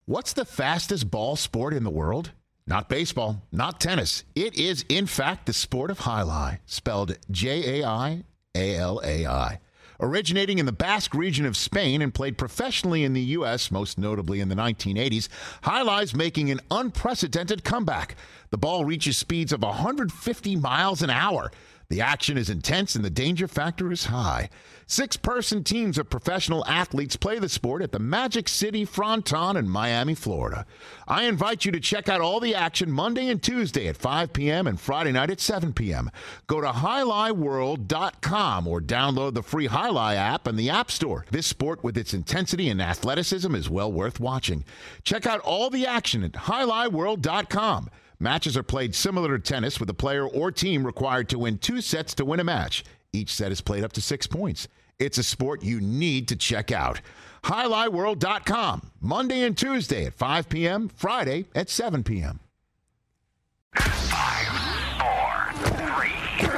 What's the fastest ball sport in the world? Not baseball, not tennis. It is, in fact, the sport of jai-alai, spelled Jaialai. Originating in the Basque region of Spain and played professionally in the U.S., most notably in the 1980s, jai-alai's making an unprecedented comeback. The ball reaches speeds of 150 miles an hour. The action is intense and the danger factor is high. 6-person teams of professional athletes play the sport at the Magic City Fronton in Miami, Florida. I invite you to check out all the action Monday and Tuesday at 5 p.m. and Friday night at 7 p.m. Go to jai-alaiworld.com or download the free Jai-Alai app in the App Store. This sport with its intensity and athleticism is well worth watching. Check out all the action at jai-alaiworld.com. Matches are played similar to tennis, with a player or team required to win 2 sets to win a match. Each set is played up to 6 points. It's a sport you need to check out. jai-alaiworld.com, Monday and Tuesday at 5 p.m., Friday at 7 p.m. 5, 4, 3, 2,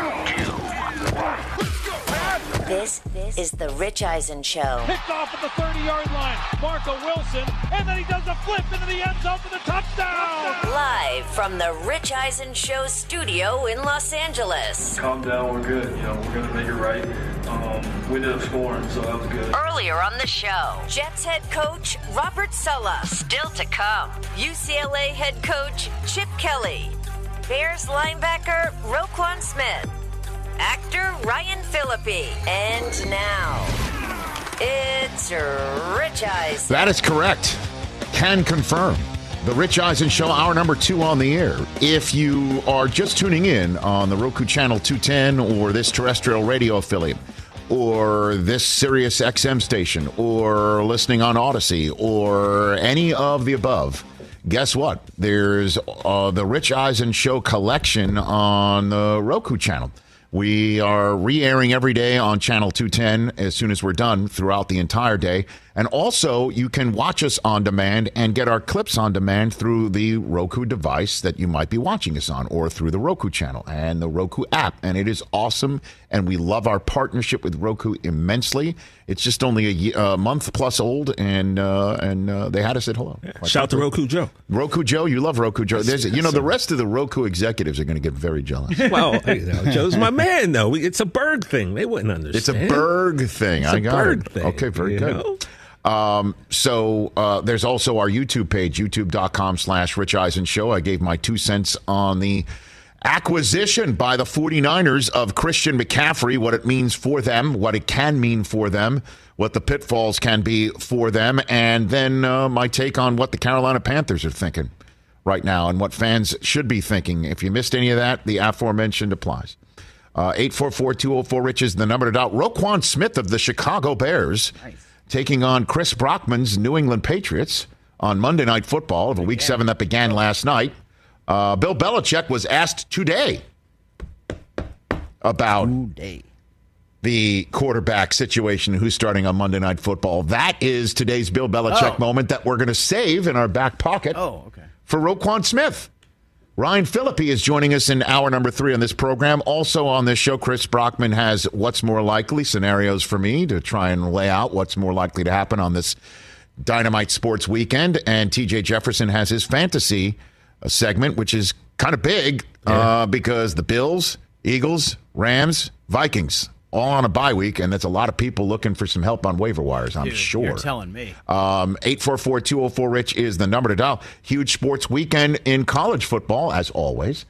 1. This is the Rich Eisen Show. Picked off at the 30-yard line. Marco Wilson, and then he does a flip into the end zone for the touchdown. Live from the Rich Eisen Show studio in Los Angeles. Calm down, we're good. We're going to make it right. We ended up scoring, so that was good. Earlier on the show, Jets head coach Robert Saleh. Still to come, UCLA head coach Chip Kelly. Bears linebacker Roquan Smith. Actor Ryan Phillippe. And now, it's Rich Eisen. That is correct. Can confirm. The Rich Eisen Show, hour number 2 on the air. If you are just tuning in on the Roku channel 210 or this terrestrial radio affiliate or this Sirius XM station or listening on Odyssey or any of the above, guess what? There's the Rich Eisen Show collection on the Roku channel. We are re-airing every day on Channel 210 as soon as we're done throughout the entire day. And also, you can watch us on demand and get our clips on demand through the Roku device that you might be watching us on, or through the Roku channel and the Roku app. And it is awesome, and we love our partnership with Roku immensely. It's just only a month plus old, and they had us at hello. Yeah. Shout out to Roku Joe. Roku Joe, you love Roku Joe. The rest of the Roku executives are going to get very jealous. Well, Joe's my man, though. It's a Berg thing. They wouldn't understand. It's a Berg thing. It's I got Berg it. thing. Okay, very good. So there's also our YouTube page, youtube.com/Rich Eisen Show. I gave my 2 cents on the acquisition by the 49ers of Christian McCaffrey, what it means for them, what it can mean for them, what the pitfalls can be for them, and then my take on what the Carolina Panthers are thinking right now and what fans should be thinking. If you missed any of that, the aforementioned applies. 844-204-RICH is the number to dial. Roquan Smith of the Chicago Bears. Nice. Taking on Chris Brockman's New England Patriots on Monday Night Football of a Week 7 that began last night. Bill Belichick was asked today about the quarterback situation, who's starting on Monday Night Football. That is today's Bill Belichick moment that we're going to save in our back pocket for Roquan Smith. Ryan Phillippe is joining us in hour number 3 on this program. Also on this show, Chris Brockman has What's More Likely scenarios for me to try and lay out what's more likely to happen on this Dynamite Sports weekend. And TJ Jefferson has his fantasy segment, which is kind of big because the Bills, Eagles, Rams, Vikings, all on a bye week, and that's a lot of people looking for some help on waiver wires, I'm sure. You're telling me. 844-204-RICH is the number to dial. Huge sports weekend in college football, as always.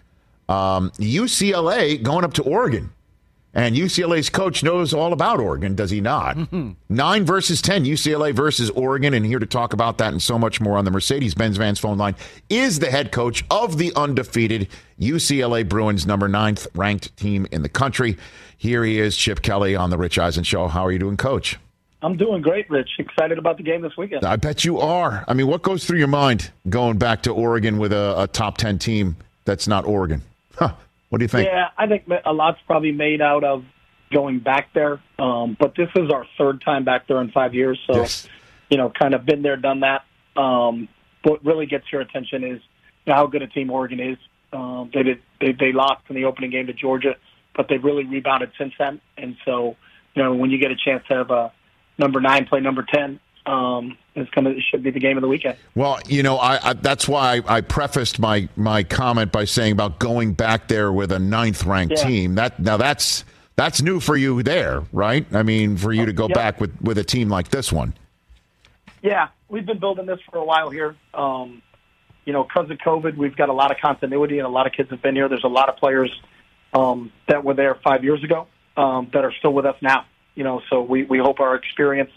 UCLA going up to Oregon. And UCLA's coach knows all about Oregon, does he not? 9 versus 10, UCLA versus Oregon. And here to talk about that and so much more on the Mercedes-Benz Vans phone line is the head coach of the undefeated UCLA Bruins, number 9th ranked team in the country. Here he is, Chip Kelly on the Rich Eisen Show. How are you doing, Coach? I'm doing great, Rich. Excited about the game this weekend. I bet you are. I mean, what goes through your mind going back to Oregon with a top 10 team that's not Oregon? What do you think? Yeah, I think a lot's probably made out of going back there. But this is our 3rd time back there in 5 years. So, kind of been there, done that. What really gets your attention is how good a team Oregon is. They lost in the opening game to Georgia, but they've really rebounded since then. And so, when you get a chance to have a number 9 play number 10, It should be the game of the weekend. Well, I that's why I prefaced my comment by saying about going back there with a 9th-ranked team. That's new for you there, right? I mean, for you to go back with a team like this one. Yeah, we've been building this for a while here. Because of COVID, we've got a lot of continuity, and a lot of kids have been here. There's a lot of players that were there 5 years ago that are still with us now. So we hope our experience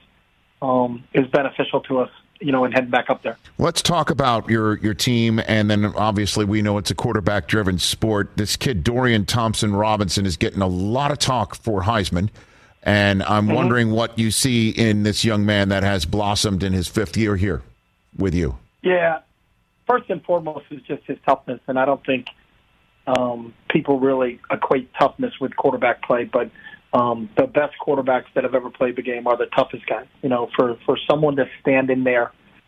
is beneficial to us, in heading back up there. Let's talk about your team, and then obviously we know it's a quarterback-driven sport. This kid, Dorian Thompson-Robinson, is getting a lot of talk for Heisman, and I'm wondering what you see in this young man that has blossomed in his 5th year here with you. Yeah. First and foremost is just his toughness, and I don't think people really equate toughness with quarterback play, but the best quarterbacks that have ever played the game are the toughest guys. For someone to stand in there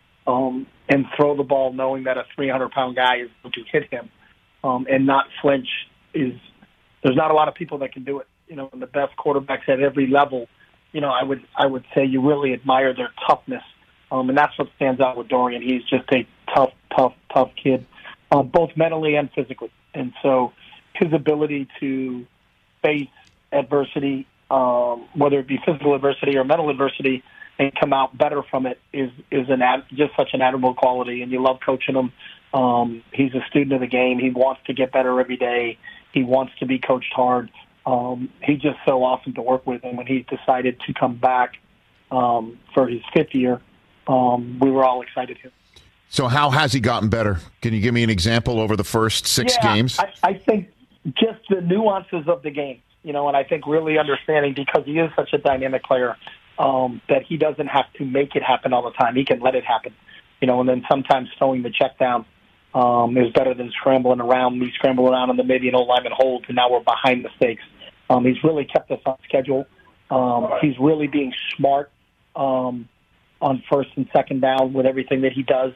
and throw the ball knowing that a 300-pound guy is going to hit him and not flinch there's not a lot of people that can do it. And the best quarterbacks at every level, I would say you really admire their toughness. And that's what stands out with Dorian. He's just a tough kid, both mentally and physically. And so his ability to face adversity, whether it be physical adversity or mental adversity, and come out better from it is just such an admirable quality. And you love coaching him. He's a student of the game. He wants to get better every day. He wants to be coached hard. He's just so awesome to work with. And when he decided to come back for his 5th year, we were all excited here. So how has he gotten better? Can you give me an example over the first 6 games? I think just the nuances of the game, and I think really understanding, because he is such a dynamic player, that he doesn't have to make it happen all the time. He can let it happen, and then sometimes throwing the check down is better than scrambling around. We scramble around and then maybe an old lineman holds, and now we're behind the stakes. He's really kept us on schedule. He's really being smart on 1st and 2nd down with everything that he does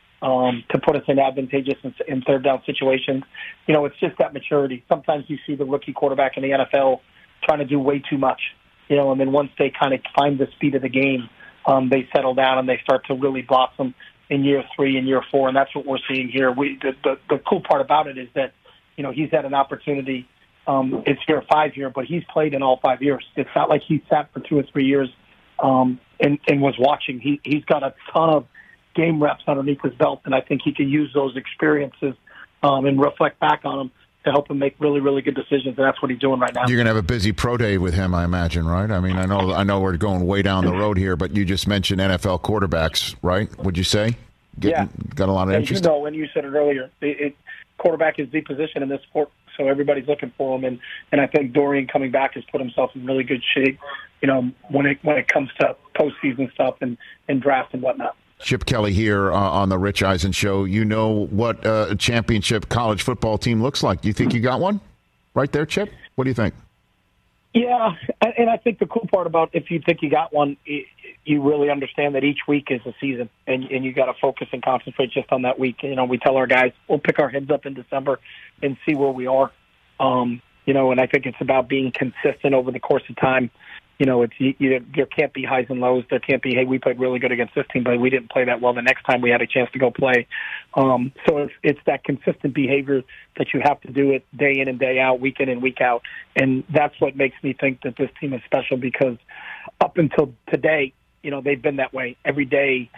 to put us in advantageous and 3rd down situations. It's just that maturity. Sometimes you see the rookie quarterback in the NFL trying to do way too much, and then once they kind of find the speed of the game, they settle down and they start to really blossom in year 3 and year 4, and that's what we're seeing here. The cool part about it is that, he's had an opportunity. It's year 5 here, but he's played in all 5 years. It's not like he sat for 2 or 3 years and was watching. He's got a ton of game reps underneath his belt, and I think he can use those experiences and reflect back on them to help him make really, really good decisions, and that's what he's doing right now. You're going to have a busy pro day with him, I imagine, right? I mean, I know we're going way down the road here, but you just mentioned NFL quarterbacks, right? Would you say? Got a lot of interest? And you said it earlier. Quarterback is the position in this sport, so everybody's looking for him, and I think Dorian coming back has put himself in really good shape, when it comes to postseason stuff and draft and whatnot. Chip Kelly here on the Rich Eisen Show. You know what a championship college football team looks like. Do you think you got one right there, Chip? What do you think? Yeah, and I think the cool part about if you think you got one, you really understand that each week is a season, and you got to focus and concentrate just on that week. We tell our guys, we'll pick our heads up in December and see where we are. And I think it's about being consistent over the course of time. There can't be highs and lows. There can't be, hey, we played really good against this team, but we didn't play that well the next time we had a chance to go play. So it's that consistent behavior that you have to do it day in and day out, week in and week out. And that's what makes me think that this team is special, because up until today, they've been that way. Every day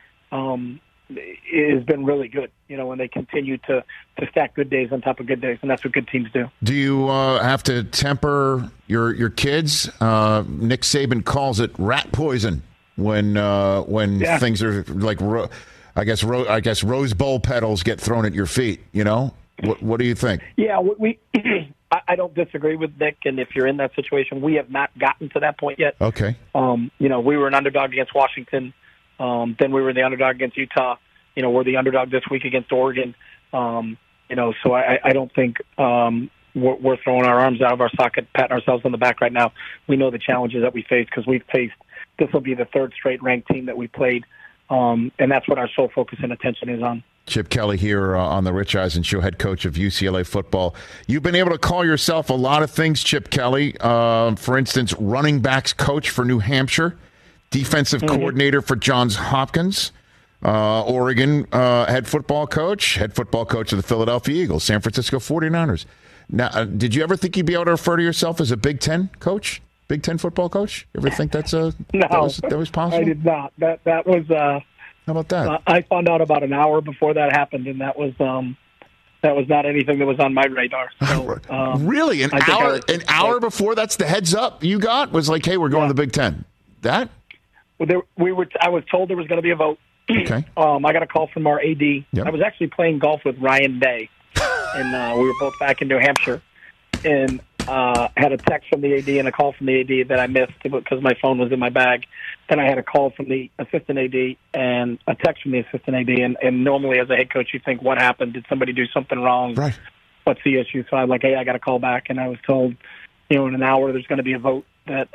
it has been really good, and they continue to stack good days on top of good days, and that's what good teams do. Do you have to temper your kids? Nick Saban calls it rat poison when things are like, I guess Rose Bowl petals get thrown at your feet. What do you think? Yeah, I don't disagree with Nick, and if you're in that situation, we have not gotten to that point yet. Okay. We were an underdog against Washington. Then we were the underdog against Utah. We're the underdog this week against Oregon. So I don't think we're throwing our arms out of our socket, patting ourselves on the back right now. We know the challenges that we face, because we've faced, this will be the 3rd straight ranked team that we played. And that's what our sole focus and attention is on. Chip Kelly here on the Rich Eisen Show, head coach of UCLA football. You've been able to call yourself a lot of things, Chip Kelly. For instance, running backs coach for New Hampshire. defensive coordinator for Johns Hopkins, Oregon head football coach of the Philadelphia Eagles, San Francisco 49ers. Now, did you ever think you'd be able to refer to yourself as a Big Ten coach? Big Ten football coach? You ever think that was possible? I did not. That was. How about that? I found out about an hour before that happened, and that was not anything that was on my radar. So, really, an hour before that's the heads up you got was like, hey, we're going to the Big Ten. That? Well, I was told there was going to be a vote. Okay. I got a call from our AD. Yep. I was actually playing golf with Ryan Day, and we were both back in New Hampshire, and had a text from the AD and a call from the AD that I missed because my phone was in my bag. Then I had a call from the assistant AD and a text from the assistant AD. And normally as a head coach, you think, what happened? Did somebody do something wrong? Right. What's the issue? So I'm like, hey, I got a call back. And I was told, in an hour there's going to be a vote that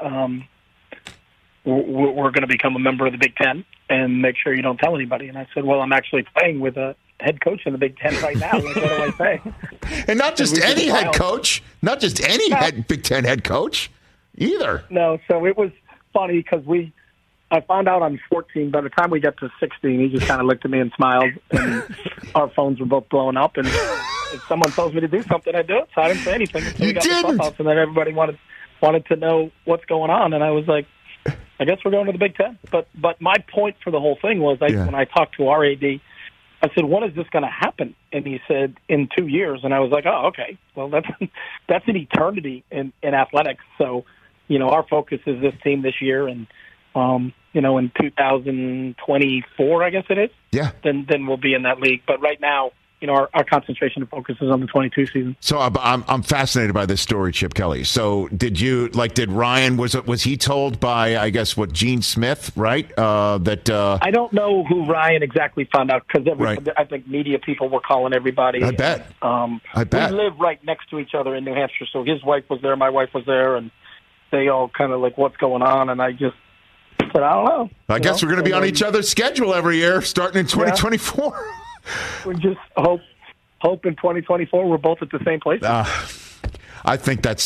we're going to become a member of the Big Ten and make sure you don't tell anybody. And I said, well, I'm actually playing with a head coach in the Big Ten right now. Like, what do I say? And not just any head coach, not just any Big Ten head coach either. No, so it was funny because I found out I'm 14. By the time we got to 16, he just kind of looked at me and smiled, and our phones were both blowing up. And if someone tells me to do something, I do it. So I didn't say anything until we got to the clubhouse, and then everybody wanted to know what's going on, and I was like, I guess we're going to the Big Ten. But my point for the whole thing was when I talked to our AD, I said, when is this going to happen? And he said, in 2 years. And I was like, oh, okay. Well, that's an eternity in athletics. So, our focus is this team this year. And, in 2024, I guess it is. Yeah. Then we'll be in that league. But right now, our concentration and focus is on the 22 season. So I'm fascinated by this story, Chip Kelly. So did Ryan, was he told by, I guess, Gene Smith, right? I don't know who Ryan exactly found out because I think media people were calling everybody. I bet. I bet. We live right next to each other in New Hampshire. So his wife was there, my wife was there, and they all kind of like, what's going on? And I just said, I don't know. I guess we're going to be on each other's schedule every year starting in 2024. Yeah. We just hope in 2024 we're both at the same place. I think that's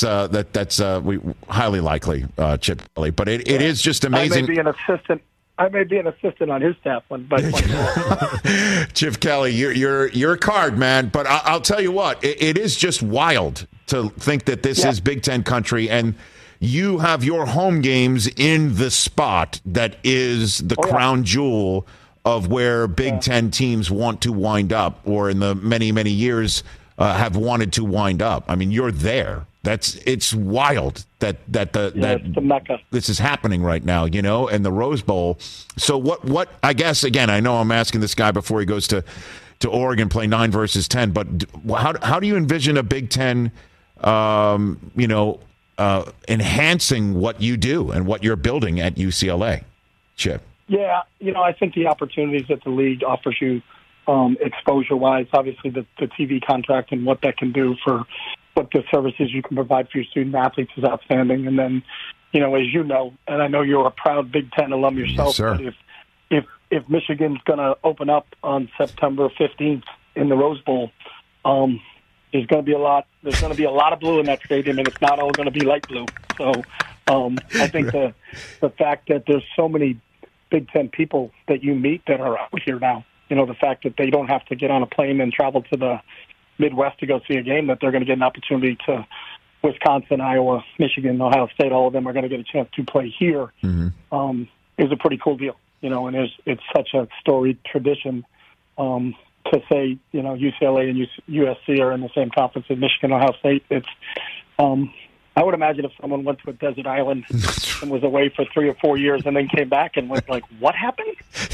highly likely, Chip Kelly. But it is just amazing. I may be an assistant on his staff by Chip Kelly, you're a card, man. But I'll tell you what, it is just wild to think that this is Big Ten country, and you have your home games in the spot that is the crown jewel of where Big Ten teams want to wind up, or in the many, many years have wanted to wind up. I mean, you're there. It's wild that it's the Mecca. This is happening right now, and the Rose Bowl. So what? I guess again, I know I'm asking this guy before he goes to Oregon, play 9 versus 10. But how do you envision a Big Ten, enhancing what you do and what you're building at UCLA, Chip? Yeah, I think the opportunities that the league offers you exposure-wise, obviously the TV contract and what that can do for what the services you can provide for your student athletes is outstanding. And then, as you know, and I know you're a proud Big Ten alum yourself, yes, but if Michigan's going to open up on September 15th in the Rose Bowl, there's going to be a lot of blue in that stadium, and it's not all going to be light blue. So I think the fact that there's so many Big Ten people that you meet that are out here now, the fact that they don't have to get on a plane and travel to the Midwest to go see a game, that they're going to get an opportunity to Wisconsin, Iowa, Michigan, Ohio State, all of them are going to get a chance to play here. Mm-hmm. Is a pretty cool deal, and it's such a storied tradition to say, UCLA and USC are in the same conference as Michigan, Ohio State. It's I would imagine if someone went to a desert island and was away for 3 or 4 years and then came back and went like, what happened?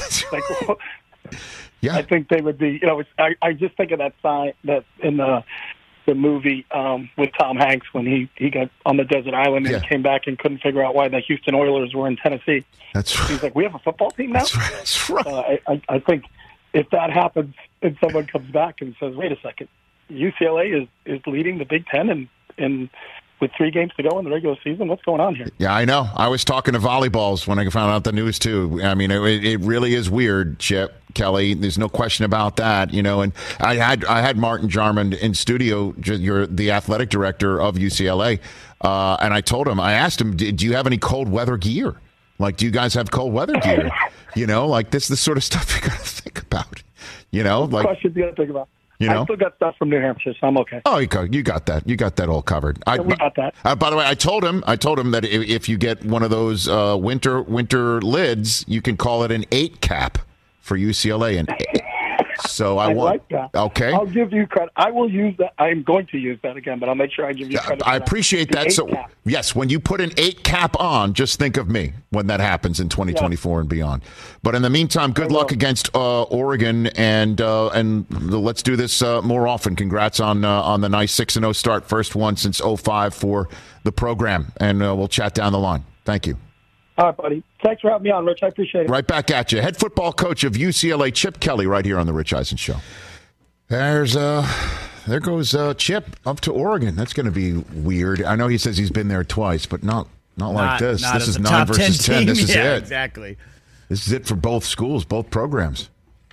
I think they would be, I just think of that sign that in the movie with Tom Hanks when he got on the desert island and came back and couldn't figure out why the Houston Oilers were in Tennessee. That's right. He's like, we have a football team now? That's right. I think if that happens and someone comes back and says, wait a second, UCLA is leading the Big Ten and with 3 games to go in the regular season, what's going on here? Yeah, I know. I was talking to volleyballs when I found out the news, too. I mean, it really is weird, Chip Kelly. There's no question about that, And I had Martin Jarmond in studio. You're the athletic director of UCLA. And I asked him, do you have any cold weather gear? Like, do you guys have cold weather gear? You know, like this is the sort of stuff you got to think about. You know, like questions you got to think about. You know? I still got stuff from New Hampshire, so I'm okay. Oh, you got that. You got that all covered. We got that. By the way, I told him that if you get one of those winter lids, you can call it an 8 cap for UCLA. And so I want. Like that. Okay. I'll give you credit. I will use that. I'm going to use that again, but I'll make sure I give you credit. I appreciate that. So cap. yes, when you put an 8 cap on, just think of me when that happens in 2024 and beyond. But in the meantime, good luck against Oregon, and let's do this more often. Congrats on the nice 6-0 start, first one since 2005 for the program, and we'll chat down the line. Thank you. All right, buddy. Thanks for having me on, Rich. I appreciate it. Right back at you. Head football coach of UCLA, Chip Kelly, right here on the Rich Eisen Show. There goes Chip up to Oregon. That's going to be weird. I know he says he's been there twice, but not like this. This is 9 versus 10. This is it. Exactly. This is it for both schools, both programs.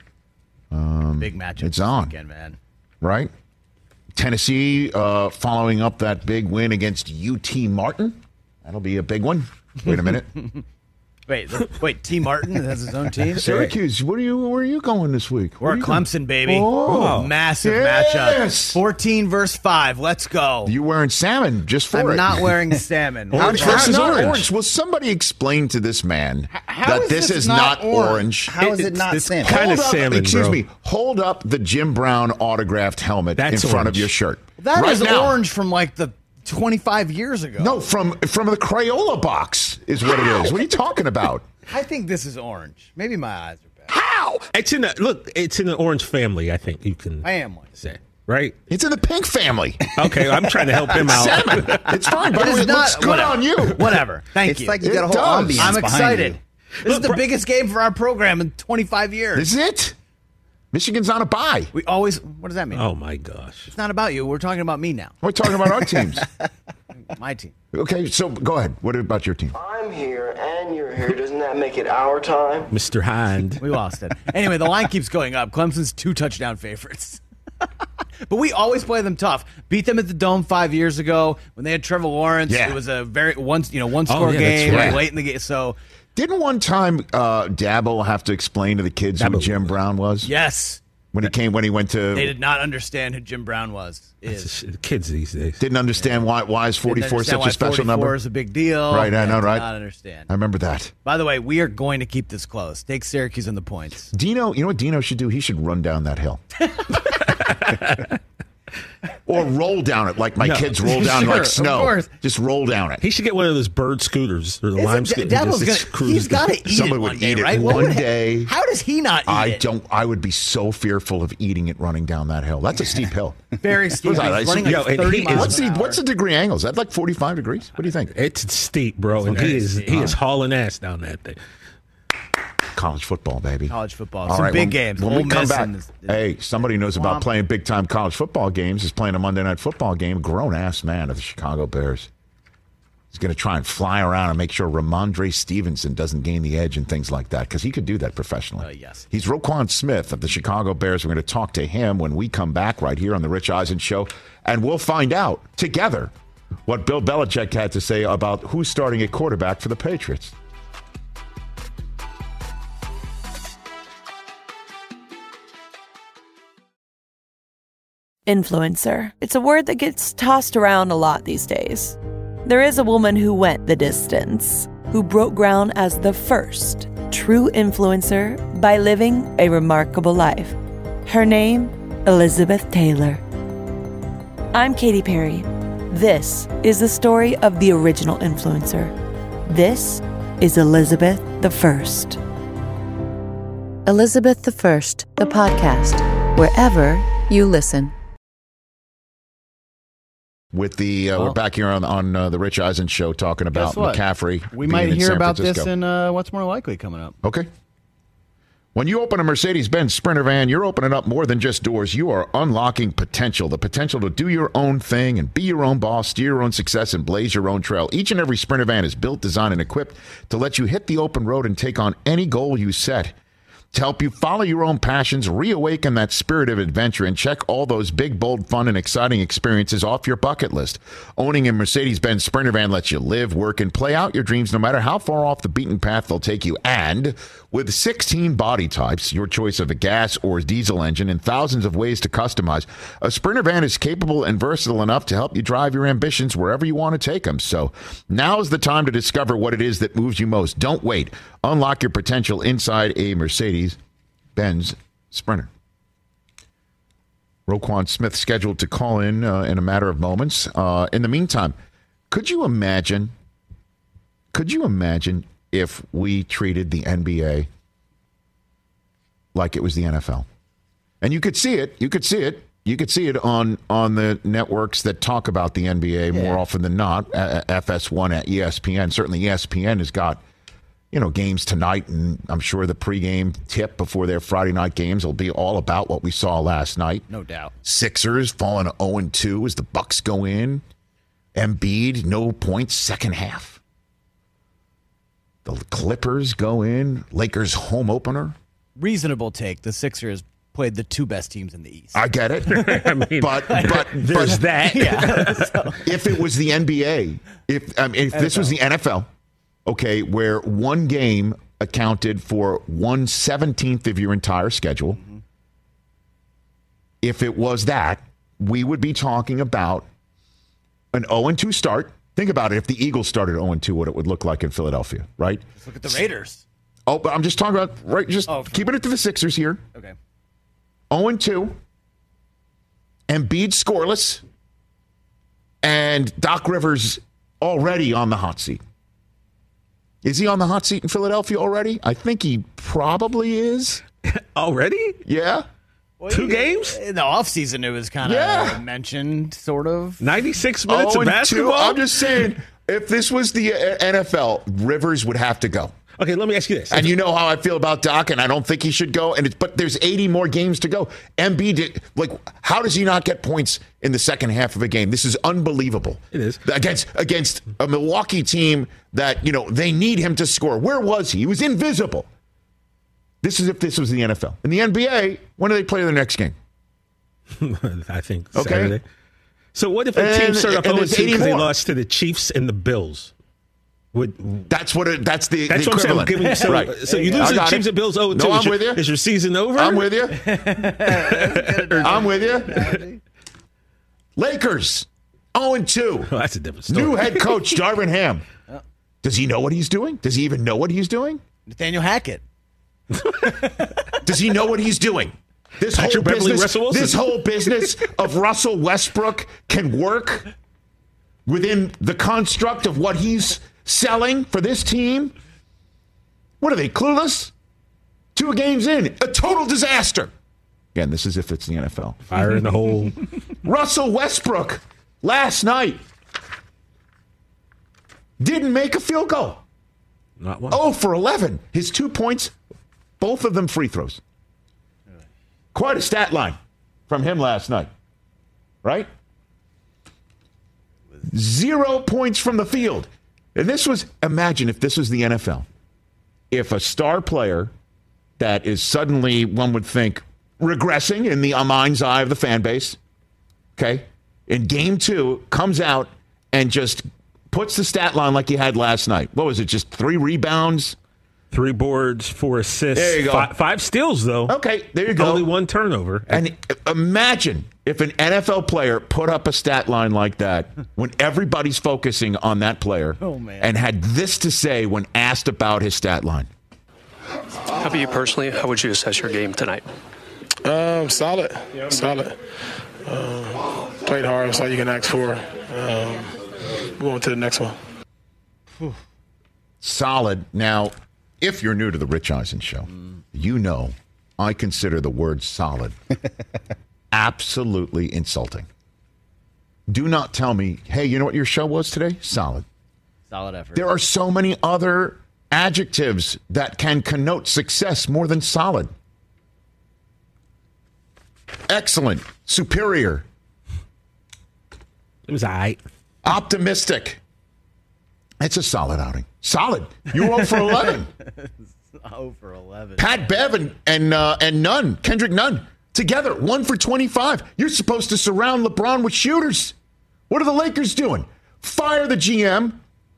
Big matchup. It's on. Weekend, man. Right? Tennessee following up that big win against UT Martin. That'll be a big one. Wait a minute. Wait, T. Martin has his own team? Syracuse, where are you going this week? We're at Clemson, baby. Oh. Massive Yes. matchup. 14 versus 5. Let's go. You wearing salmon just for it. I'm not wearing salmon. Orange versus versus orange. orange. Will somebody explain to this man How that is this is not not orange? How is it not It's salmon? kind of Hold up- salmon, Excuse bro. me. Hold up the Jim Brown autographed helmet That's in front orange. of your shirt. That right is now. orange from like the 25 years ago. No, from the Crayola box is what it is. What are you talking about? I think this is orange. Maybe my eyes are bad. How? It's in the orange family. I think you can. I am one. say right. It's in the pink family. Okay, I'm trying to help him out. Salmon. It's fine. By the way, it looks good whatever. on you. Whatever. Thank It's you. like you got a It whole does. ambiance I'm behind excited. you. This is the biggest game for our program in 25 years. This is it. Michigan's on a bye. We always. What does that mean? Oh my gosh. It's not about you. We're talking about me now. We're talking about our teams. My team. Okay, so go ahead. What about your team? I'm here and you're here. Doesn't that make it our time? Mr. Hind. We lost it. Anyway, the line keeps going up. Clemson's 2 touchdown favorites. But we always play them tough. Beat them at the Dome 5 years ago when they had Trevor Lawrence. Yeah. It was a one score yeah, that's game right. late in the game. So Didn't one time Dabo have to explain to the kids who Dabo. Jim Brown was? yes, When he went to they did not understand who Jim Brown was. Is Kids these days. didn't understand why is 44 such a special 44 number? is a big deal. Right, I know, Did right? Not understand. I remember that. By the way, we are going to keep this close. Take Syracuse on the points. Dino, you know what Dino should do? He should run down that hill. Or roll down it like my No. kids roll down Sure, like of snow. course. Just roll down it. He should get one of those bird scooters or the lime scooters. He's got to eat Somebody it would one day, eat it right? one day. How does he not eat it? I would be so fearful of eating it running down that hill. That's a steep hill. Very steep. What's that? He's running like Yo, and 30 he is- miles an hour. What's the degree angle? Is that like 45 degrees? What do you think? It's steep, bro, and he is hauling ass down that thing. College football, baby. College football. All Some right, big games. When Ole we come Miss back, and- hey, somebody knows about Swamp. playing big-time college football games is playing a Monday Night Football game. Grown-ass man of the Chicago Bears. He's going to try and fly around and make sure Ramondre Stevenson doesn't gain the edge and things like that, because he could do that professionally. Yes. He's Roquan Smith of the Chicago Bears. We're going to talk to him when we come back right here on the Rich Eisen Show, and we'll find out together what Bill Belichick had to say about who's starting at quarterback for the Patriots. Influencer. It's a word that gets tossed around a lot these days. There is a woman who went the distance, who broke ground as the first true influencer by living a remarkable life. Her name, Elizabeth Taylor. I'm Katy Perry. This is the story of the original influencer. This is Elizabeth the First. Elizabeth the First, the podcast, wherever you listen. With the we're back here on the Rich Eisen Show talking about Guess what? McCaffrey. We being might in hear San about this Francisco. in What's More Likely coming up. Okay. When you open a Mercedes-Benz Sprinter van, you're opening up more than just doors. You are unlocking potential, the potential to do your own thing and be your own boss, steer your own success, and blaze your own trail. Each and every Sprinter van is built, designed, and equipped to let you hit the open road and take on any goal you set. to help you follow your own passions, reawaken that spirit of adventure, and check all those big, bold, fun, and exciting experiences off your bucket list. Owning a Mercedes-Benz Sprinter van lets you live, work, and play out your dreams no matter how far off the beaten path they'll take you. And with 16 body types, your choice of a gas or diesel engine, and thousands of ways to customize, a Sprinter van is capable and versatile enough to help you drive your ambitions wherever you want to take them. So now's the time to discover what it is that moves you most. Don't wait. Unlock your potential inside a Mercedes-Benz Sprinter. Roquan Smith scheduled to call in a matter of moments. In the meantime, could you imagine if we treated the NBA like it was the NFL? And you could see it. You could see it on the networks that talk about the NBA more often than not. FS1 at ESPN. Certainly ESPN has got, games tonight, and I'm sure the pregame tip before their Friday night games will be all about what we saw last night. No doubt. Sixers falling 0-2 as the Bucks go in. Embiid, no points, second half. The Clippers go in. Lakers home opener. Reasonable take. The Sixers played the two best teams in the East. I get it. I mean, but there's that. Yeah. So. If it was the NBA, if this was the NFL, okay, where one game accounted for 1/17 of your entire schedule, if it was that, we would be talking about an 0-2 start. Think about it. If the Eagles started 0-2, what it would look like in Philadelphia, right? Just look at the Raiders. Oh, but I'm just talking about, keeping it to the Sixers here. Okay. 0-2. Embiid scoreless. And Doc Rivers already on the hot seat. Is he on the hot seat in Philadelphia already? I think he probably is. Already? Yeah. Well, 2 games? In the offseason, it was kind of mentioned, sort of. 96 minutes of basketball? I'm just saying, if this was the NFL, Rivers would have to go. Okay, let me ask you this. And you know how I feel about Doc, and I don't think he should go. But there's 80 more games to go. Embiid, how does he not get points in the second half of a game? This is unbelievable. It is. Against a Milwaukee team that, they need him to score. Where was he? He was invisible. This is if this was the NFL. In the NBA, when do they play the next game? I think Saturday. So what if a team started up 0-2 because they lost to the Chiefs and the Bills? That's the That's equivalent. What I'm saying. Right. So you lose to the Chiefs and Bills 0-2. No, I'm with you. Is your season over? I'm with you. I'm with you. Lakers 0-2. Oh, that's a different story. New head coach Darvin Ham. Does he know what he's doing? Does he even know what he's doing? Nathaniel Hackett. Does he know what he's doing? This whole business of Russell Westbrook can work within the construct of what he's selling for this team? What are they, clueless? 2 games in, a total disaster. Again, this is if it's the NFL. Fire in the hole. Russell Westbrook last night didn't make a field goal. Not one. 0 for 11. His 2 points, both of them free throws. Quite a stat line from him last night, right? 0 points from the field. And imagine if this was the NFL. If a star player that is suddenly, one would think, regressing in the mind's eye of the fan base, okay, in game 2, comes out and just puts the stat line like he had last night. What was it, just 3 rebounds? 3 boards, 4 assists. There you go. 5 steals, though. Okay, there you go. Only 1 turnover. And imagine if an NFL player put up a stat line like that when everybody's focusing on that player and had this to say when asked about his stat line. How about you personally? How would you assess your game tonight? Solid. Played hard. That's all you can ask for. Going to the next one. Solid. Now, if you're new to the Rich Eisen Show, you know I consider the word solid absolutely insulting. Do not tell me, hey, you know what your show was today? Solid. Solid effort. There are so many other adjectives that can connote success more than solid. Excellent. Superior. It was all right. Optimistic. It's a solid outing. Solid. You were 0 for 11. 0 for 11. Pat Bev and Nunn, Kendrick Nunn, together, 1 for 25. You're supposed to surround LeBron with shooters. What are the Lakers doing? Fire the GM.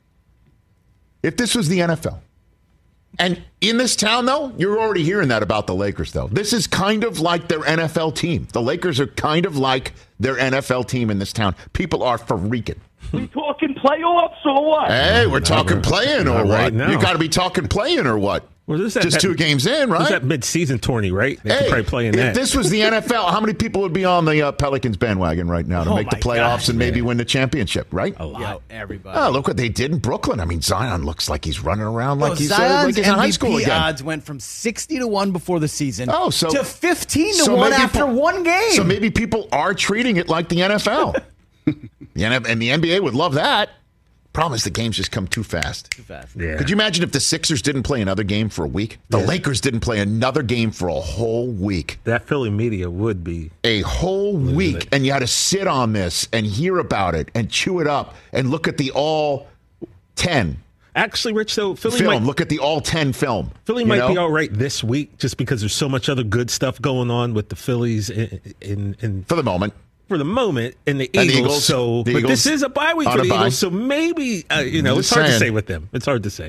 If this was the NFL. And in this town, though, you're already hearing that about the Lakers, though. This is kind of like their NFL team. The Lakers are kind of like their NFL team in this town. People are freaking. We talking playoffs or what? Hey, we're talking playing or what? Right, you got to be talking playing or what? Well, Just 2 games in, right? There's that mid-season tourney, right? They could probably play in that. If this was the NFL, how many people would be on the Pelicans bandwagon right now to make the playoffs and maybe win the championship, right? A lot. Yeah, everybody. Oh, look what they did in Brooklyn. I mean, Zion looks like he's running around like he's Zion's in high school MVP again. odds went from 60-1 before the season to 15-1 after one game. So maybe people are treating it like the NFL. And the NBA would love that. Problem is the games just come too fast. Yeah. Could you imagine if the Sixers didn't play another game for a week? The Lakers didn't play another game for a whole week. That Philly media would be. A whole week. And you had to sit on this and hear about it and chew it up and look at the all 10. Actually, Rich, so Philly look at the all 10 film. Philly might be all right this week just because there's so much other good stuff going on with the Phillies in for the moment. For the moment, and the Eagles. But this is a bye week for the Eagles, so maybe it's hard to say with them. It's hard to say.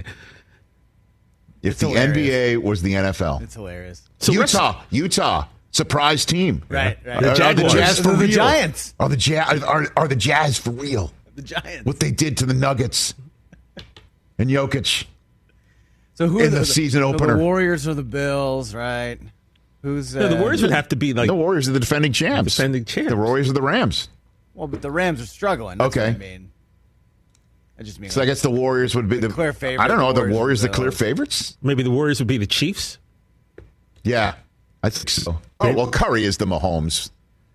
If the NBA was the NFL, it's hilarious. So Utah, surprise team. Right. The Jazz for real. The Giants. Are the Jazz for real? The Giants. What they did to the Nuggets and Jokic. So who in are the season opener? The Warriors or the Bills, right? The Warriors would have to be like the Warriors are the defending champs. The Warriors are the Rams. Well, but the Rams are struggling. That's what I mean. I just mean. So I guess the Warriors would be the clear favorite. I don't know. The Warriors the clear favorites? Maybe the Warriors would be the Chiefs. Yeah, I think so. Oh well, Curry is the Mahomes,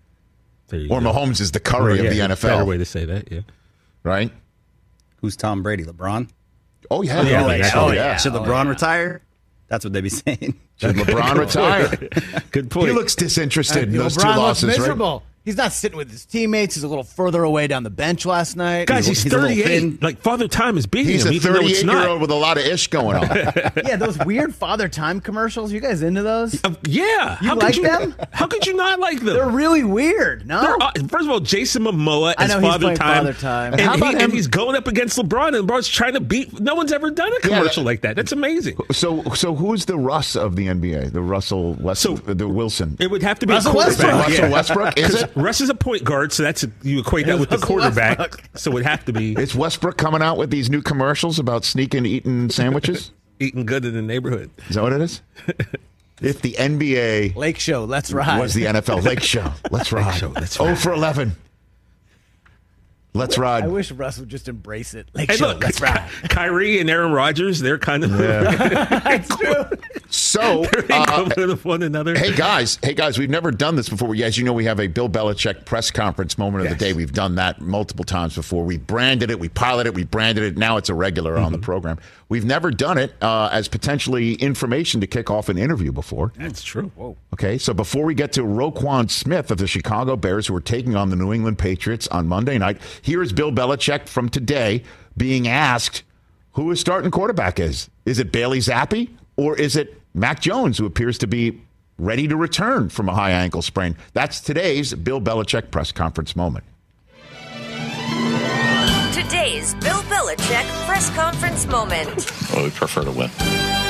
or Mahomes is the Curry of the NFL. Better way to say that, yeah. Right. Who's Tom Brady? LeBron? Oh yeah. Yeah. Should LeBron retire? That's what they'd be saying. Should LeBron retire? Good point. He looks disinterested in those LeBron 2 losses, looks miserable. right? He's not sitting with his teammates. He's a little further away down the bench last night. Guys, he's 38. Like, Father Time is beating him. He's a 38-year-old with a lot of ish going on. Yeah, those weird Father Time commercials. You guys into those? Yeah. You like them? How could you not like them? They're really weird. No. First of all, Jason Momoa as Father Time. And he's going up against LeBron, and LeBron's trying to beat. No one's ever done a commercial like that. That's amazing. So who's the Russ of the NBA? The Russell Westbrook, the Wilson. It would have to be Russell quarterback. Russell Westbrook. Is it? Russ is a point guard, so you equate that with the quarterback. So it would have to be. Is Westbrook coming out with these new commercials about sneaking eating sandwiches? Eating good in the neighborhood. Is that what it is? If the NBA Lake Show, let's ride. Was the NFL Lake Show? Let's ride. 0 for 11. Let's ride. I wish Russ would just embrace it. Hey, look, let's ride. Kyrie and Aaron Rodgers, they're kind of That's true. So with one another. Hey guys, we've never done this before. As you know, we have a Bill Belichick press conference moment of the day. We've done that multiple times before. We branded it, we piloted it, we branded it. Now it's a regular on the program. We've never done it as potentially information to kick off an interview before. That's true. Whoa. Okay, so before we get to Roquan Smith of the Chicago Bears, who are taking on the New England Patriots on Monday night, here is Bill Belichick from today being asked who his starting quarterback is. Is it Bailey Zappi or is it Mac Jones, who appears to be ready to return from a high ankle sprain? That's today's Bill Belichick press conference moment. Today's Bill Belichick press conference moment. Well, we prefer to win.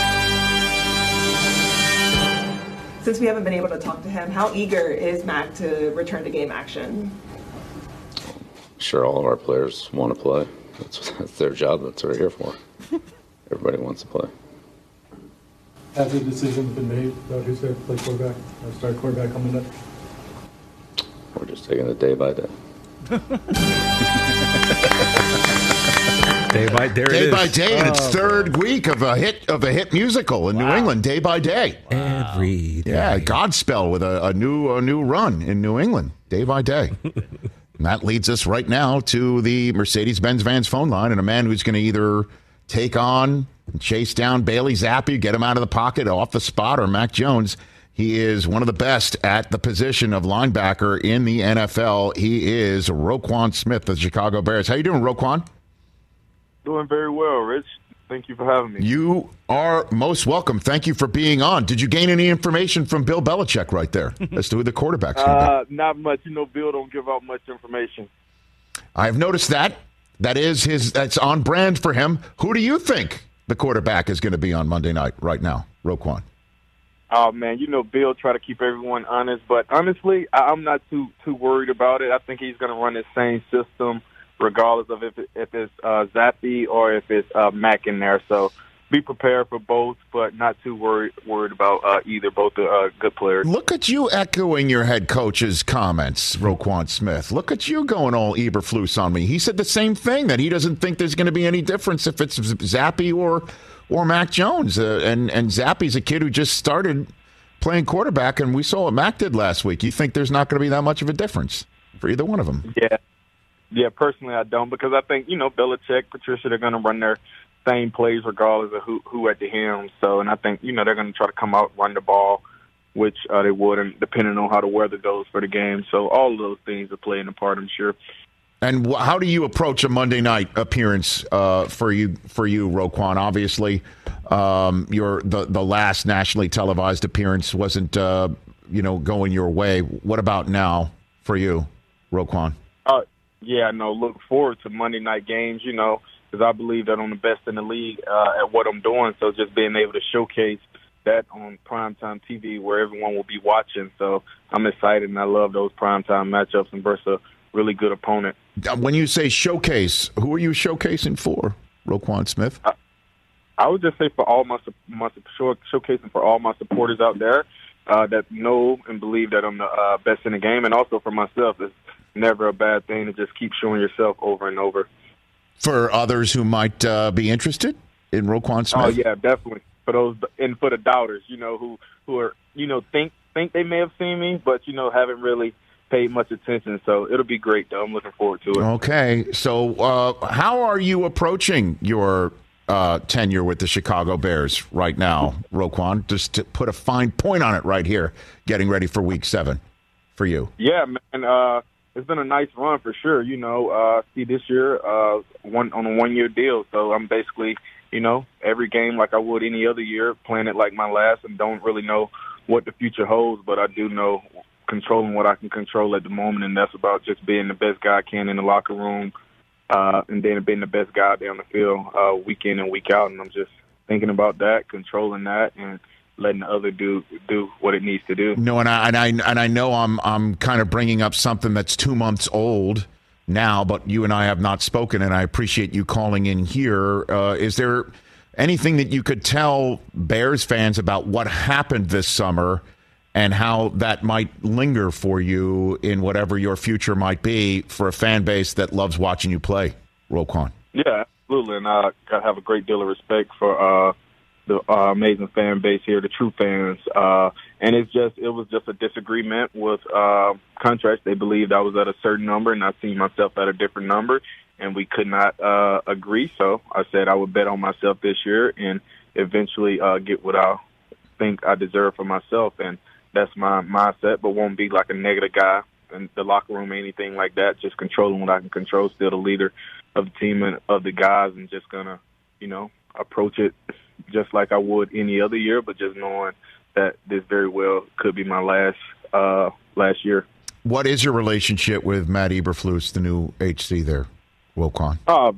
Since we haven't been able to talk to him, how eager is Mac to return to game action? Sure, all of our players want to play. That's their job. That's what they're here for. Everybody wants to play. Has the decision been made about who's going to play quarterback or start quarterback coming up? We're just taking it day by day. Day by day, and it's third week of a hit musical in New England. Day by day, every day. Yeah, Godspell with a new run in New England. Day by day. And that leads us right now to the Mercedes-Benz Vans phone line and a man who's going to either take on and chase down Bailey Zappi, get him out of the pocket, off the spot, or Mac Jones. He is one of the best at the position of linebacker in the NFL. He is Roquan Smith of the Chicago Bears. How you doing, Roquan? Doing very well, Rich. Thank you for having me. You are most welcome. Thank you for being on. Did you gain any information from Bill Belichick right there as to who the quarterback's going to be? Not much. Bill don't give out much information. I've noticed that. That's on brand for him. Who do you think the quarterback is going to be on Monday night right now, Roquan? Oh, man, Bill try to keep everyone honest. But honestly, I'm not too worried about it. I think he's going to run the same system regardless of if it's Zappe or if it's Mac in there. So be prepared for both, but not too worried about either. Both are good players. Look at you echoing your head coach's comments, Roquan Smith. Look at you going all Eberflus on me. He said the same thing, that he doesn't think there's going to be any difference if it's Zappe or Mac Jones. And Zappe's a kid who just started playing quarterback, and we saw what Mac did last week. You think there's not going to be that much of a difference for either one of them? Yeah, personally I don't, because I think, Belichick, Patricia, they're going to run their same plays regardless of who at the helm. So, and I think, they're going to try to come out, run the ball, which they would, and depending on how the weather goes for the game. So all of those things are playing a part, I'm sure. And how do you approach a Monday night appearance for you, Roquan? Obviously, the last nationally televised appearance wasn't, going your way. What about now for you, Roquan? Look forward to Monday night games, because I believe that I'm the best in the league at what I'm doing. So just being able to showcase that on primetime TV where everyone will be watching. So I'm excited, and I love those primetime matchups and versus a really good opponent. When you say showcase, who are you showcasing for, Roquan Smith? I would just say for all my showcasing for all my supporters out there that know and believe that I'm the best in the game, and also for myself. It's never a bad thing to just keep showing yourself over and over. For others who might be interested in Roquan Smith? Oh, yeah, definitely. For those, and for the doubters, who are, think they may have seen me, but, haven't really paid much attention. So it'll be great, though. I'm looking forward to it. Okay. So how are you approaching your tenure with the Chicago Bears right now, Roquan? Just to put a fine point on it right here, getting ready for Week 7 for you. Yeah, man. It's been a nice run for sure. See this year on a 1-year deal. So I'm basically, every game like I would any other year, playing it like my last, and don't really know what the future holds. But I do know controlling what I can control at the moment, and that's about just being the best guy I can in the locker room, and then being the best guy there on the field week in and week out. And I'm just thinking about that, controlling that, and letting the other do what it needs to do. No, and I know I'm kind of bringing up something that's 2 months old now, but you and I have not spoken, and I appreciate you calling in here. Is there anything that you could tell Bears fans about what happened this summer and how that might linger for you in whatever your future might be for a fan base that loves watching you play, Roquan? Yeah, absolutely, and I have a great deal of respect for the amazing fan base here, the true fans. And it was just a disagreement with contracts. They believed I was at a certain number, and I seen myself at a different number, and we could not agree. So I said I would bet on myself this year and eventually get what I think I deserve for myself. And that's my mindset, but won't be like a negative guy in the locker room or anything like that, just controlling what I can control, still the leader of the team and of the guys, and just going to, approach it just like I would any other year, but just knowing that this very well could be my last year. What is your relationship with Matt Eberflus, the new HC there, Roquan?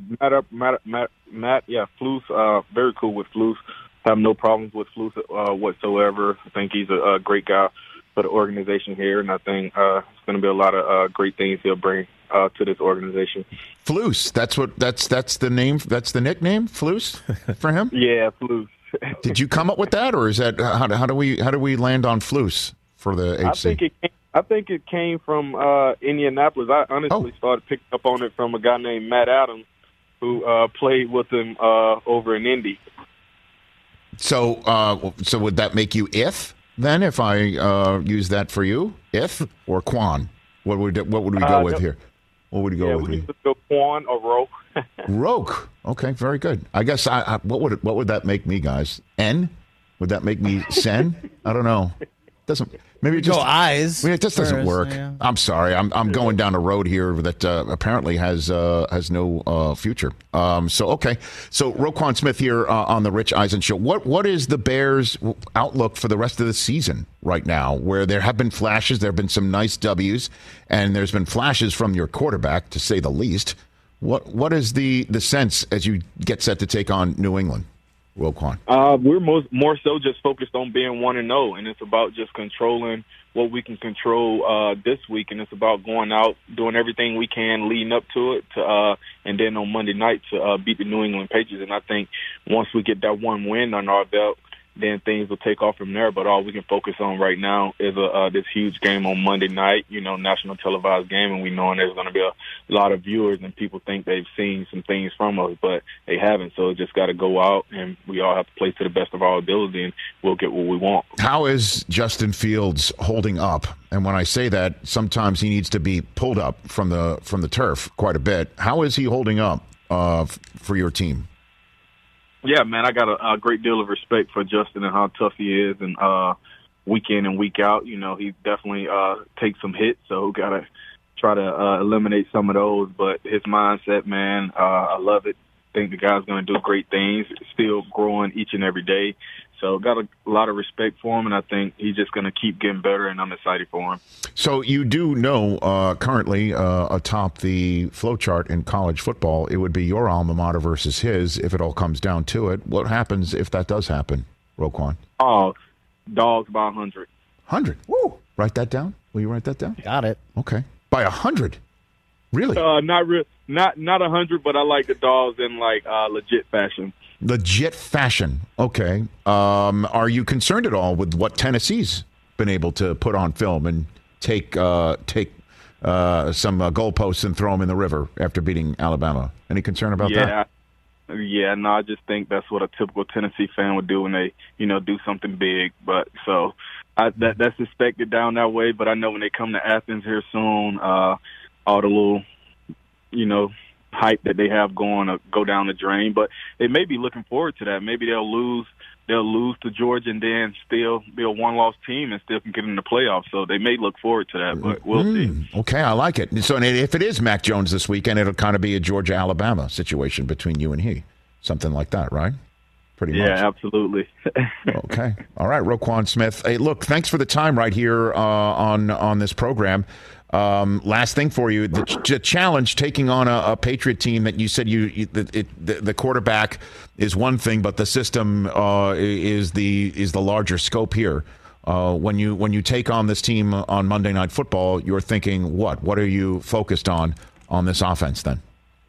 Matt, yeah, Flus, very cool with Flus. Have no problems with Flus whatsoever. I think he's a great guy for the organization here, and I think it's going to be a lot of great things he'll bring to this organization. Flus, that's the name, that's the nickname, Flus, for him? Yeah, Flus. Did you come up with that, or is that how do we land on Flus for the HC? I think it came from Indianapolis. I honestly started picking up on it from a guy named Matt Adams, who played with him over in Indy. So would that make you If then, if I use that for you? If or Quan? What would we go with here? What would you go with? We could go Quan or Roke. Roke. Okay, very good. I guess what would that make me, guys? N? Would that make me Sen? I don't know. Maybe it just go eyes. I mean, it just doesn't first, work. yeah. I'm sorry. I'm going down a road here that apparently has no future. So Roquan Smith here on the Rich Eisen Show. What is the Bears' outlook for the rest of the season right now? Where there have been flashes, there have been some nice W's, and there's been flashes from your quarterback, to say the least. What is the sense as you get set to take on New England? Roquan. We're more so just focused on being 1-0, and it's about just controlling what we can control this week, and it's about going out, doing everything we can leading up to it, and then on Monday night to beat the New England Patriots. And I think once we get that one win on our belt, then things will take off from there. But all we can focus on right now is this huge game on Monday night, national televised game, and we know there's going to be a lot of viewers, and people think they've seen some things from us, but they haven't. So it just got to go out, and we all have to play to the best of our ability, and we'll get what we want. How is Justin Fields holding up? And when I say that, sometimes he needs to be pulled up from the turf quite a bit. How is he holding up for your team? Yeah, man, I got a great deal of respect for Justin and how tough he is, and week in and week out, he definitely takes some hits, so we got to try to eliminate some of those. But his mindset, man, I love it. I think the guy's going to do great things, still growing each and every day. So got a lot of respect for him, and I think he's just going to keep getting better, and I'm excited for him. So you do know currently atop the flow chart in college football, it would be your alma mater versus his if it all comes down to it. What happens if that does happen, Roquan? Oh, Dogs by 100. 100? Woo! Write that down. Will you write that down? Got it. Okay. By 100? Really? Not 100, but I like the Dogs in legit fashion. Legit fashion. Okay. Are you concerned at all with what Tennessee's been able to put on film and take some goalposts and throw them in the river after beating Alabama? Any concern about that? Yeah, no, I just think that's what a typical Tennessee fan would do when they, do something big. But so that's expected down that way. But I know when they come to Athens here soon, all the little, hype that they have going to go down the drain. But they may be looking forward to that. Maybe they'll lose to Georgia and then still be a one-loss team and still can get in the playoffs. So they may look forward to that, but we'll see. Okay, I like it. So if it is Mac Jones this weekend, it'll kind of be a Georgia-Alabama situation between you and he. Something like that, right? Pretty much. Yeah, absolutely. Okay. All right, Roquan Smith. Hey, look, thanks for the time right here on this program. Last thing for you, the challenge taking on a Patriot team that you said the quarterback is one thing, but the system is the larger scope here. When you take on this team on Monday Night Football, you're thinking what? What are you focused on this offense then?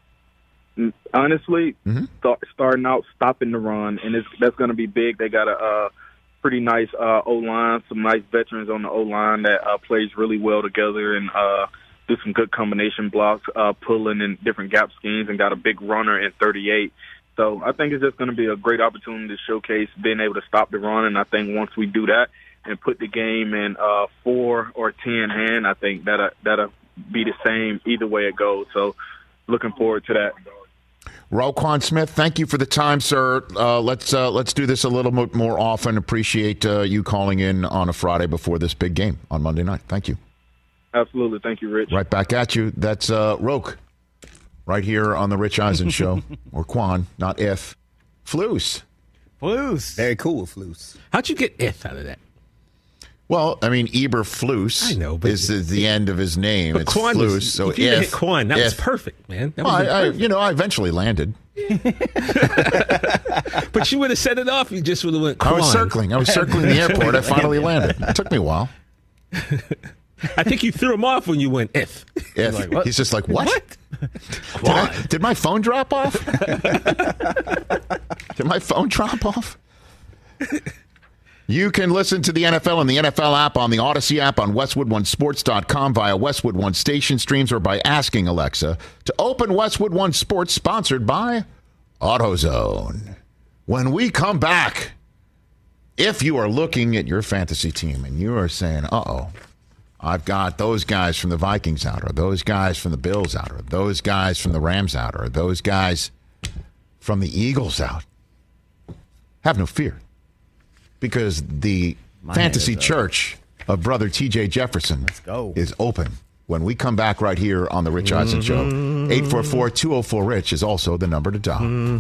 Honestly, starting out stopping the run, and that's going to be big. They got a pretty nice O-line, some nice veterans on the O-line that plays really well together and do some good combination blocks, pulling in different gap schemes, and got a big runner in 38. So I think it's just going to be a great opportunity to showcase being able to stop the run, and I think once we do that and put the game in 4 or 10 hand, I think that'll be the same either way it goes. So looking forward to that. Roquan Smith, thank you for the time, sir. Let's do this a little bit more often. Appreciate you calling in on a Friday before this big game on Monday night. Thank you. Absolutely. Thank you, Rich. Right back at you. That's Roque right here on the Rich Eisen Show. Or Quan, not if. Floos. Very cool, Floos. How'd you get if out of that? Well, I mean, Eberflus is the end of his name. It's Quan Flus. Was, so if you hit Quan, that was perfect, man. That was perfect. I eventually landed. But you would have set it off. You just would have went Quan. I was circling the airport. I finally landed. It took me a while. I think you threw him off when you went if. Like, he's just like, what? Did my phone drop off? Did my phone drop off? You can listen to the NFL on the NFL app, on the Odyssey app, on WestwoodOneSports.com, via Westwood One station streams, or by asking Alexa to open Westwood One Sports, sponsored by AutoZone. When we come back, if you are looking at your fantasy team and you are saying, I've got those guys from the Vikings out, or those guys from the Bills out, or those guys from the Rams out, or those guys from the Eagles out, have no fear. Because the Fantasy Church of brother TJ Jefferson is open. When we come back right here on the Rich Eisen Show, 844-204-RICH is also the number to dial.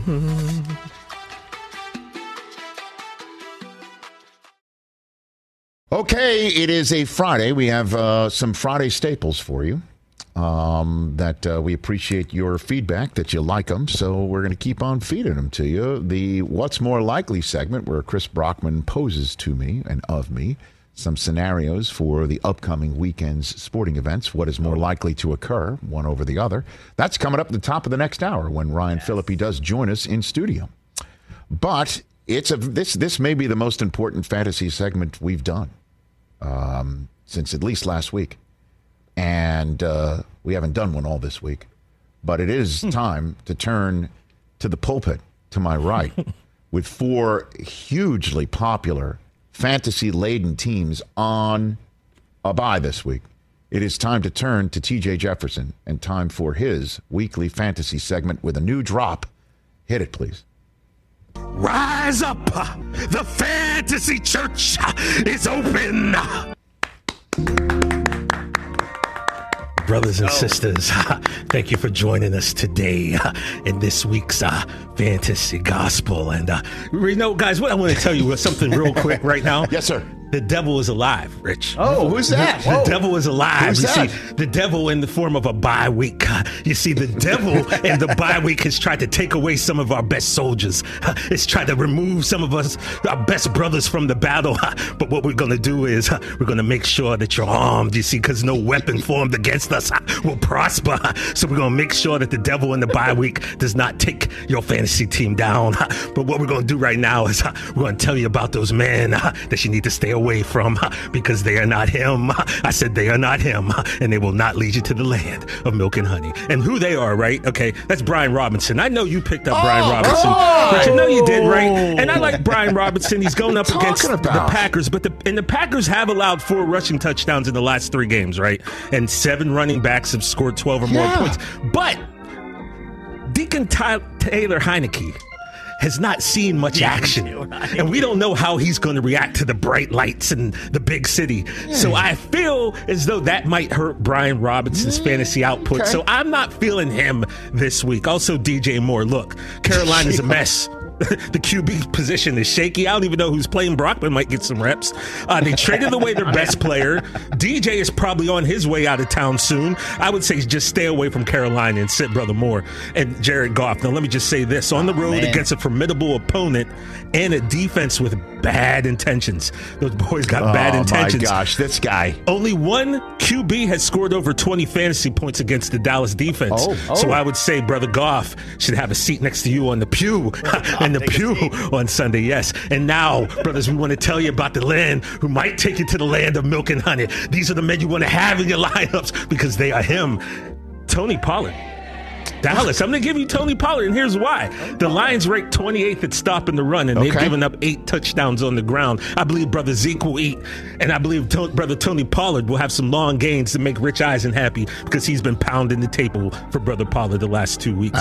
Okay, it is a Friday. We have some Friday staples for you that we appreciate your feedback, that you like them, so we're going to keep on feeding them to you. The What's More Likely segment, where Chris Brockman poses to me and of me some scenarios for the upcoming weekend's sporting events. What is more likely to occur, one over the other? That's coming up at the top of the next hour when Ryan Phillippe does join us in studio. But this may be the most important fantasy segment we've done since at least last week. And we haven't done one all this week. But it is time to turn to the pulpit to my right with 4 hugely popular fantasy-laden teams on a bye this week. It is time to turn to TJ Jefferson and time for his weekly fantasy segment with a new drop. Hit it, please. Rise up! The Fantasy Church is open! Brothers and sisters, thank you for joining us today in this week's Fantasy Gospel. And, guys, what I want to tell you is something real quick right now. Yes, sir. The devil is alive, Rich. Oh, who's that? The devil is alive. Who's that? See, the devil in the form of a bye week. You see, the devil in the bye week has tried to take away some of our best soldiers. It's tried to remove some of us, our best brothers from the battle. But what we're going to do is we're going to make sure that you're armed, you see, because no weapon formed against us will prosper. So we're going to make sure that the devil in the bye week does not take your fantasy team down. But what we're going to do right now is we're going to tell you about those men that you need to stay away from because they are not him. I said they are not him, and they will not lead you to the land of milk and honey. And who they are, right? Okay, that's Brian Robinson. I know you picked up Brian Robinson. But you know you did, right? And I like Brian Robinson. He's going up against the Packers, but the Packers have allowed 4 rushing touchdowns in the last 3 games, right? And 7 running backs have scored 12 or more points. But Deacon Taylor Heineke has not seen much action, and we don't know how he's going to react to the bright lights in the big city. So I feel as though that might hurt Brian Robinson's fantasy output. Okay. So I'm not feeling him this week. Also, DJ Moore. Look, Carolina's a mess. The QB position is shaky. I don't even know who's playing. Brockman might get some reps. They traded away their best player. DJ is probably on his way out of town soon. I would say just stay away from Carolina and sit Brother Moore and Jared Goff. Now, let me just say this. On the road against a formidable opponent and a defense with bad intentions. Those boys got bad intentions. Oh, my gosh, this guy. Only one QB has scored over 20 fantasy points against the Dallas defense. So I would say Brother Goff should have a seat next to you on the pew. And the pew on Sunday, yes. And now, brothers, we want to tell you about the land who might take you to the land of milk and honey. These are the men you want to have in your lineups because they are him. Tony Pollard. Dallas. I'm going to give you Tony Pollard, and here's why. The Lions ranked 28th at stopping the run, and they've given up 8 touchdowns on the ground. I believe Brother Zeke will eat, and I believe Brother Tony Pollard will have some long gains to make Rich Eisen happy because he's been pounding the table for Brother Pollard the last 2 weeks.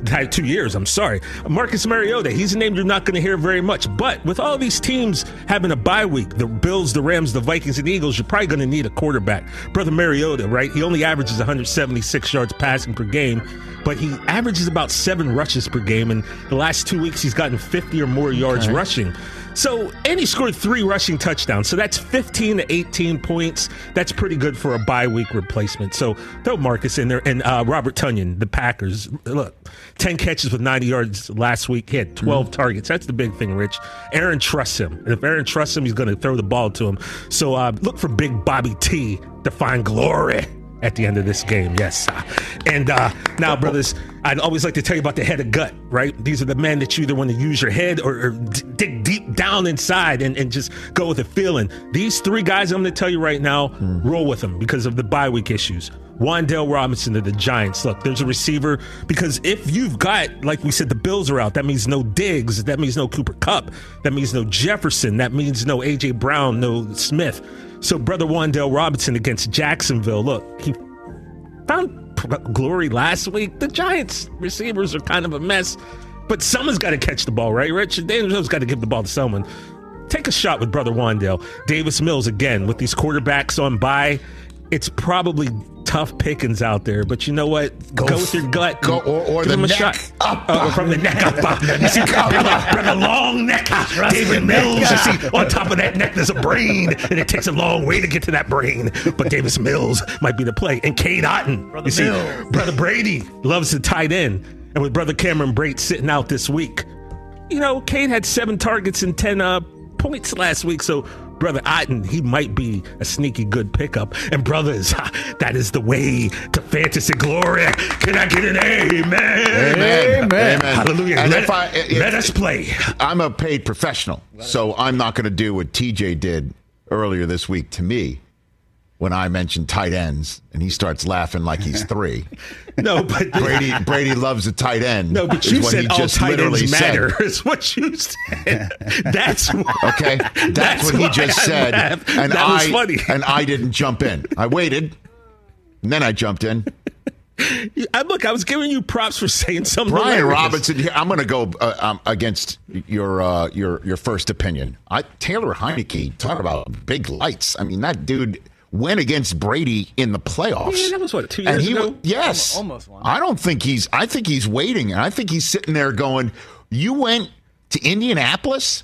2 years, I'm sorry. Marcus Mariota, he's a name you're not going to hear very much, but with all these teams having a bye week, the Bills, the Rams, the Vikings, and the Eagles, you're probably going to need a quarterback. Brother Mariota, right? He only averages 176 yards passing per game, but he averages about 7 rushes per game, and the last 2 weeks he's gotten 50 or more yards rushing. So, and he scored 3 rushing touchdowns, so that's 15 to 18 points. That's pretty good for a bye week replacement. So throw Marcus in there, and Robert Tonyan, the Packers. Look, 10 catches with 90 yards last week. He had 12 targets. That's the big thing, Rich. Aaron trusts him, and if Aaron trusts him, he's going to throw the ball to him. So look for Big Bobby T to find glory at the end of this game, yes. And now, brothers, I'd always like to tell you about the head of gut, right? These are the men that you either want to use your head or dig deep down inside and just go with a feeling. These 3 guys I'm going to tell you right now, roll with them because of the bye week issues. Wan'Dale Robinson of the Giants. Look, there's a receiver, because if you've got, like we said, the Bills are out, that means no Diggs, that means no Cooper Kupp, that means no Jefferson, that means no A.J. Brown, no Smith. So Brother Wan'Dale Robinson against Jacksonville. Look, he found glory last week. The Giants receivers are kind of a mess, but someone's got to catch the ball, right, Rich? Daniel's got to give the ball to someone. take a shot with Brother Wandale. Davis Mills, again, with these quarterbacks on bye, it's probably tough pickings out there, but you know what? Go with your gut. Go or give the him a neck shot. up. From the neck up. You see, brother, long neck. David Mills, you see, on top of that neck, there's a brain, and it takes a long way to get to that brain. But Davis Mills might be the play. And Cade Otton, Brother you see, Mills. Brother Brady loves the tight end. And with Brother Cameron Brate sitting out this week, you know, Cade had 7 targets and 10 points last week, so Brother Otten, he might be a sneaky good pickup. And brothers, that is the way to fantasy glory. Can I get an amen? Amen. Hallelujah. And Let us play. I'm a paid professional, so I'm not going to do what TJ did earlier this week to me when I mentioned tight ends, and he starts laughing like he's 3. No, but Brady loves a tight end. No, but you said all tight ends matter. Is what you said. That's okay. That's what he just said, and that was funny. And I didn't jump in. I waited, and then I jumped in. Look, I was giving you props for saying something. Brian hilarious. Robinson here. I'm going to go against your first opinion. Taylor Heineke, talk about big lights. I mean, that dude went against Brady in the playoffs. Yeah, that was what, 2 years ago? Yes. Almost one. I think he's waiting. And I think he's sitting there going, you went to Indianapolis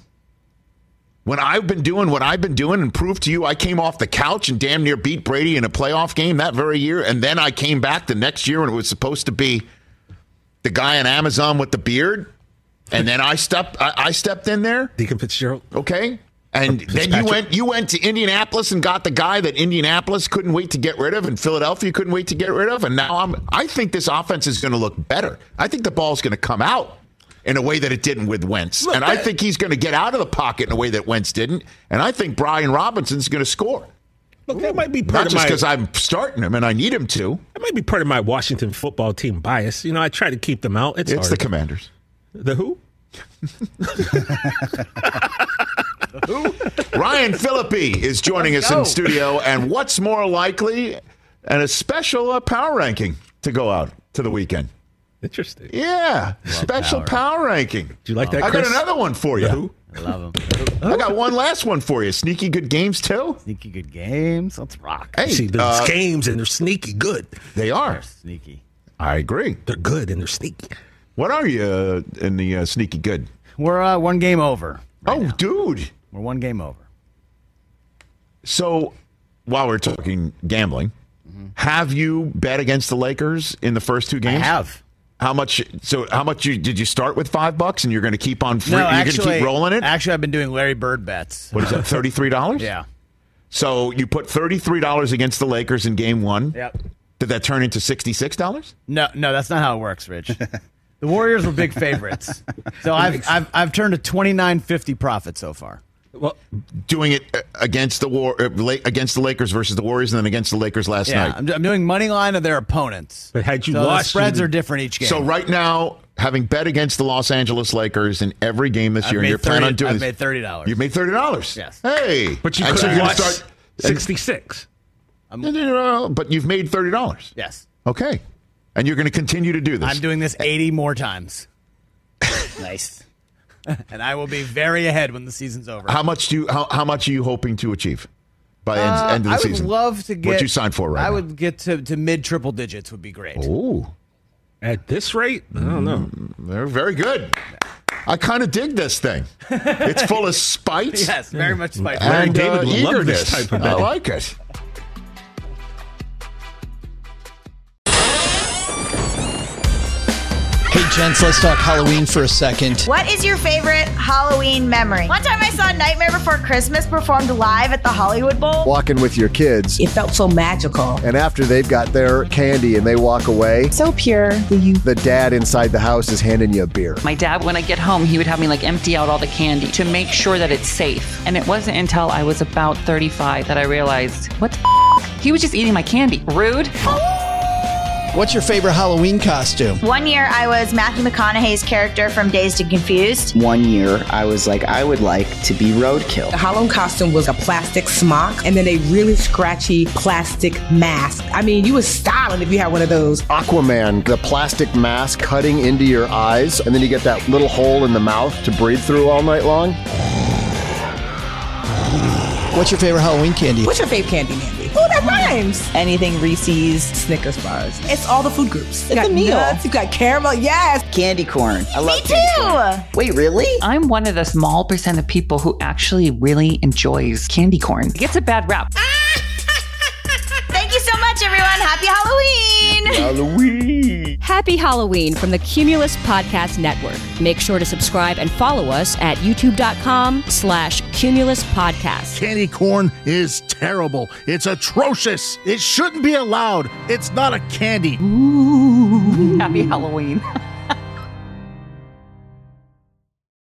when I've been doing what I've been doing and proved to you I came off the couch and damn near beat Brady in a playoff game that very year. And then I came back the next year when it was supposed to be the guy on Amazon with the beard. And then I stepped in there. Deacon Fitzgerald. Okay. And then you went to Indianapolis and got the guy that Indianapolis couldn't wait to get rid of and Philadelphia couldn't wait to get rid of. And now I think this offense is going to look better. I think the ball's going to come out in a way that it didn't with Wentz. And I think he's going to get out of the pocket in a way that Wentz didn't. And I think Brian Robinson's going to score. Look, that might be part Not just because I'm starting him and I need him to. That might be part of my Washington football team bias. You know, I try to keep them out. It's hard. The Commanders. The who? Ryan Phillippe is joining us in studio, and what's more likely, and a special power ranking to go out to the weekend. Interesting. Yeah, special power ranking. Do you like that, I Chris? got another one for you. Who? I love him. I got one last one for you. Sneaky good games, too? Sneaky good games. Let's rock. Hey, see, there's games, and they're sneaky good. They are. They're sneaky. I agree. They're good, and they're sneaky. What are you in the sneaky good? We're 1 game over. Now. Dude. We're 1 game over. So, while we're talking gambling, have you bet against the Lakers in the first 2 games? I have. How much? So, how much did you start with $5, and you're going to keep on? No, you're going to keep rolling it. Actually, I've been doing Larry Bird bets. What is that? $33? Yeah. So you put $33 against the Lakers in Game 1. Yep. Did that turn into $66? No, that's not how it works, Rich. The Warriors were big favorites, so I've turned a $29.50 profit so far. Well, doing it against the Lakers versus the Warriors, and then against the Lakers last night. I'm doing money line of their opponents. But had you so lost, the spreads are different each game. So right now, having bet against the Los Angeles Lakers in every game this year, and you're planning on doing I've made $30. You've made $30. Yes. Hey, but you could have lost 66. But you've made $30. Yes. Okay. And you're going to continue to do this. I'm doing this 80 more times. Nice. And I will be very ahead when the season's over. How much are you hoping to achieve by end of the season? I would love to get. What you signed for now? I would get to mid triple digits would be great. Oh, at this rate, I don't know. They're very good. I kind of dig this thing. It's full of spite. Yes, very much spite. And David would love eagerness. this type of I betting. like it. Hey, gents, let's talk Halloween for a second. What is your favorite Halloween memory? One time I saw Nightmare Before Christmas performed live at the Hollywood Bowl. Walking with your kids. It felt so magical. And after they've got their candy and they walk away. So pure. The dad inside the house is handing you a beer. My dad, when I get home, he would have me empty out all the candy to make sure that it's safe. And it wasn't until I was about 35 that I realized, what the f***? He was just eating my candy. Rude. What's your favorite Halloween costume? One year I was Matthew McConaughey's character from Dazed and Confused. One year I was like, I would like to be Roadkill. The Halloween costume was a plastic smock and then a really scratchy plastic mask. I mean, you was styling if you had one of those. Aquaman, the plastic mask cutting into your eyes, and then you get that little hole in the mouth to breathe through all night long. What's your favorite Halloween candy? What's your fave candy, Mandy? Oh, that rhymes. Anything Reese's, Snickers bars. It's all the food groups. It's a meal. Nuts, you got caramel, yes. Candy corn. I love Me candy too. corn. Wait, really? I'm one of the small percent of people who actually really enjoys candy corn. It gets a bad rap. Thank you so much, everyone. Happy Halloween. Halloween. Happy Halloween from the Cumulus Podcast Network. Make sure to subscribe and follow us at youtube.com/Cumulus Podcast. Candy corn is terrible. It's atrocious. It shouldn't be allowed. It's not a candy. Ooh. Happy Halloween.